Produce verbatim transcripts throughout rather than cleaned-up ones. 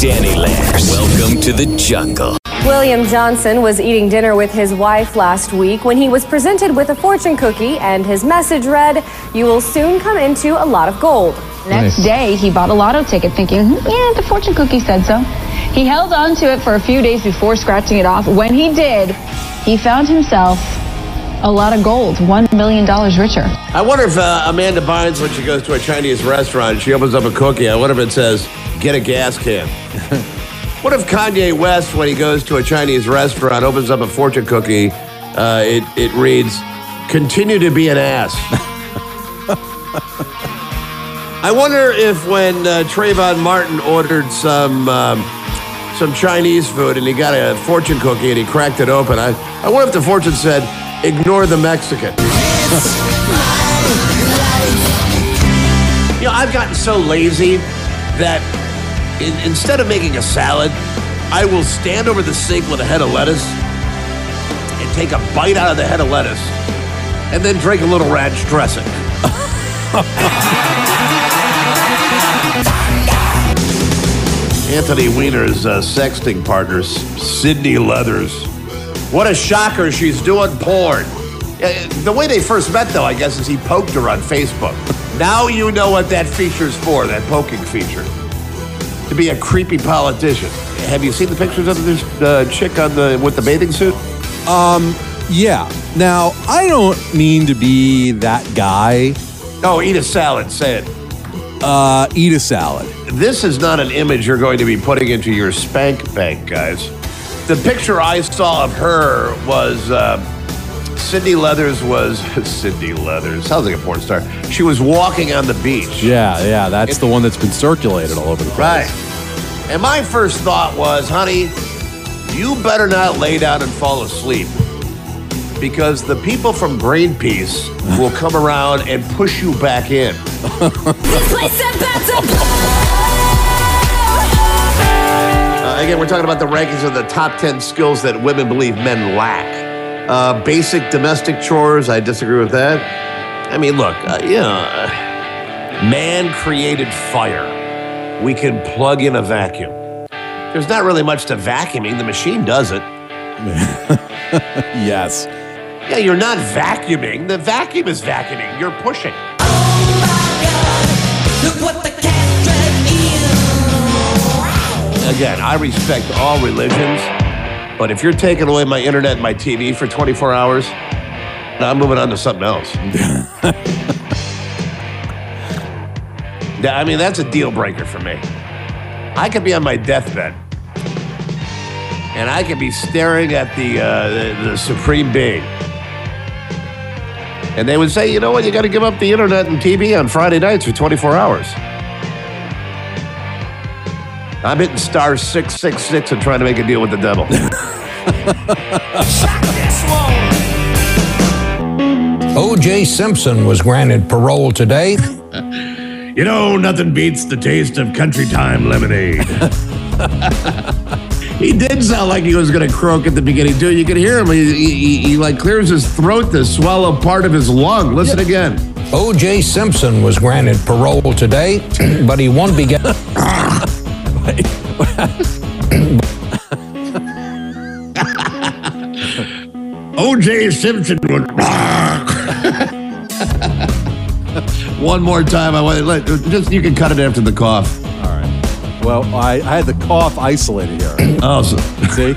Danny Lairs. Welcome to the jungle. William Johnson was eating dinner with his wife last week when he was presented with a fortune cookie, and his message read, "You will soon come into a lot of gold." Next Nice. day, he bought a lotto ticket thinking, "Hmm, yeah, the fortune cookie said so." He held on to it for a few days before scratching it off. When he did, he found himself a lot of gold, one million dollars richer. I wonder if uh, Amanda Bynes, when she goes to a Chinese restaurant, she opens up a cookie. I wonder if it says, "Get a gas can." What if Kanye West, when he goes to a Chinese restaurant, opens up a fortune cookie, uh, it, it reads, "Continue to be an ass." I wonder if when uh, Trayvon Martin ordered some um, some Chinese food and he got a fortune cookie and he cracked it open, I, I wonder if the fortune said, "Ignore the Mexican." You know, I've gotten so lazy that in, instead of making a salad, I will stand over the sink with a head of lettuce and take a bite out of the head of lettuce and then drink a little ranch dressing. Anthony Weiner's uh, sexting partners, Sydney Leathers. What a shocker, she's doing porn. Uh, the way they first met, though, I guess, is he poked her on Facebook. Now you know what that feature's for, that poking feature. To be a creepy politician. Have you seen the pictures of this uh, chick on the with the bathing suit? Um, yeah. Now, I don't mean to be that guy. Oh, eat a salad, say it. Uh, eat a salad. This is not an image you're going to be putting into your spank bank, guys. The picture I saw of her was uh, Sydney Leathers was Sydney Leathers. Sounds like a porn star. She was walking on the beach. Yeah, yeah. That's It- the one that's been circulated all over the place. Right. And my first thought was, honey, you better not lay down and fall asleep, because the people from Greenpeace will come around and push you back in. Uh, again, we're talking about the rankings of the top ten skills that women believe men lack. Uh, basic domestic chores, I disagree with that. I mean, look, uh, you know, uh, man created fire. We can plug in a vacuum. There's not really much to vacuuming. The machine does it. Yes. Yeah, you're not vacuuming. The vacuum is vacuuming. You're pushing. Again, I respect all religions, but if you're taking away my internet and my T V for twenty-four hours, I'm moving on to something else. Yeah, I mean, that's a deal breaker for me. I could be on my deathbed, and I could be staring at the, uh, the, the Supreme Being. And they would say, you know what, you got to give up the internet and T V on Friday nights for twenty-four hours. I'm hitting star six six six and trying to make a deal with the devil. O J Simpson was granted parole today. You know, nothing beats the taste of country time lemonade. He did sound like he was going to croak at the beginning, too. You could hear him. He, he, he, he, like, clears his throat to swallow part of his lung. Listen yeah. again. O J Simpson was granted parole today, but he won't be getting... O J Simpson would... One more time. I want to let... Just, you can cut it after the cough. All right. Well, I, I had the cough isolated here. Oh, so, See?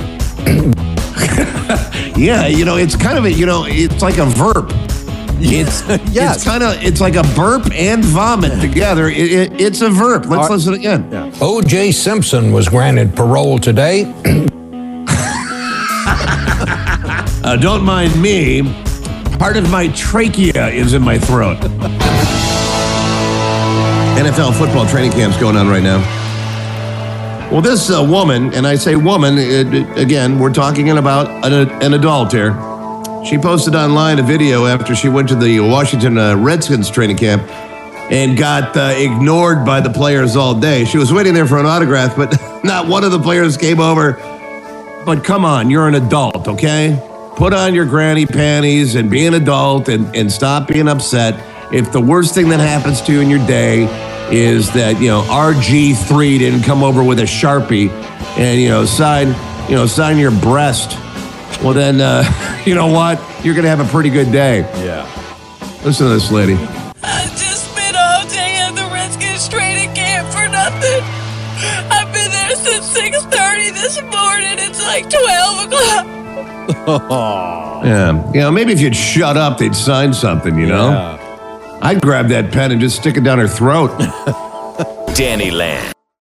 Yeah, you know, it's kind of a, you know, it's like a verb. It's Yes. It's kind of it's like a burp and vomit together. It, it, it's a verb. Let's Our- listen again. Yeah. O J Simpson was granted parole today. Uh, don't mind me. Part of my trachea is in my throat. N F L football training camp's going on right now. Well, this uh, woman, and I say woman, it, it- again, we're talking about an, an adult here. She posted online a video after she went to the Washington uh, Redskins training camp and got uh, ignored by the players all day. She was waiting there for an autograph, but not one of the players came over. But come on, you're an adult, okay? Put on your granny panties and be an adult and, and stop being upset if the worst thing that happens to you in your day is that, you know, R G three didn't come over with a Sharpie and, you know, sign, you know, sign your breast. Well, then, uh, you know what? You're going to have a pretty good day. Yeah. Listen to this lady. I just spent all day at the Redskins training camp for nothing. I've been there since six thirty this morning. It's like twelve o'clock. Yeah. You know, maybe if you'd shut up, they'd sign something, you know? Yeah. I'd grab that pen and just stick it down her throat. Danny Land.